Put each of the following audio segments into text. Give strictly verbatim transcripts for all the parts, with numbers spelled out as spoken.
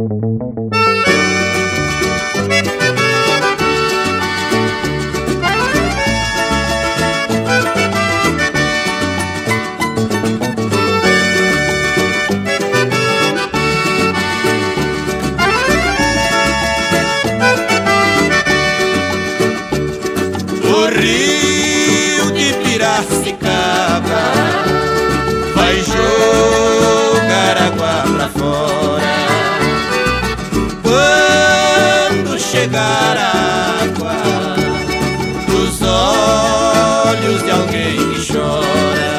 O rio de Piracicaba vai jogar água pra fora. Quando chegar a água dos olhos de alguém que chora.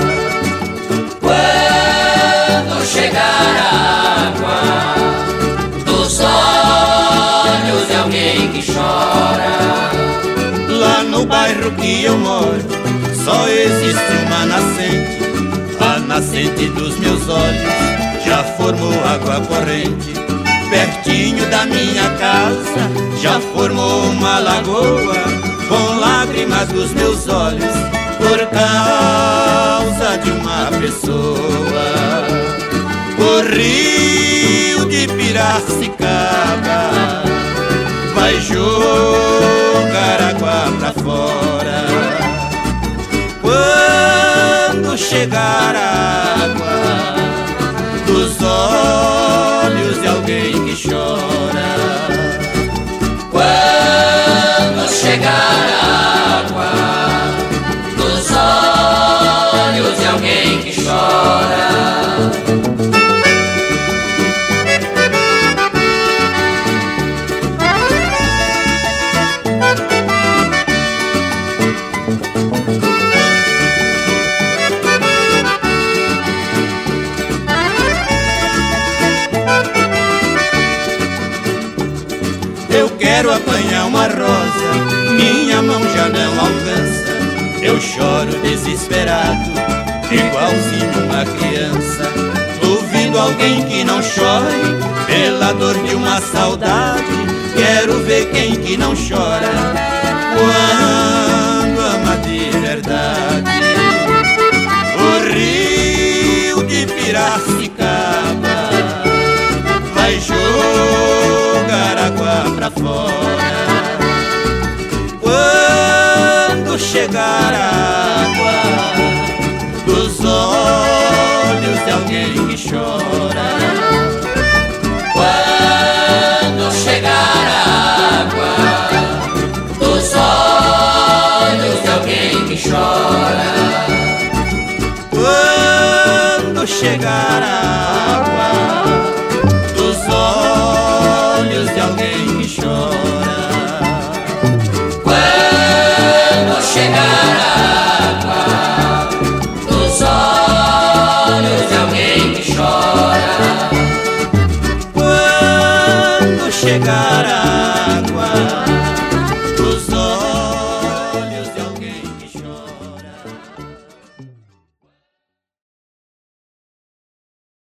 Quando chegar a água dos olhos de alguém que chora. Lá no bairro que eu moro só existe uma nascente. A nascente dos meus olhos já formou água corrente. Pertinho da minha casa já formou uma lagoa, com lágrimas dos meus olhos por causa de uma pessoa. O rio de Piracicaba vai jogar água pra fora. Quando chegar a água dos olhos de alguém que chora. Quando chegar a água dos olhos de alguém que chora. Eu quero apanhar uma rosa, minha mão já não alcança. Eu choro desesperado, igualzinho uma criança. Duvido alguém que não chore pela dor de uma saudade. Quero ver quem que não chora quando ama de verdade. O rio de Piracicaba vai jogar água pra fora. Quando chegar a água dos olhos de alguém que chora. Quando chegar a água dos olhos de alguém que chora. Quando chegar a água dos olhos de alguém que chora. Quando chegar a água dos olhos de alguém que chora. Quando chegar a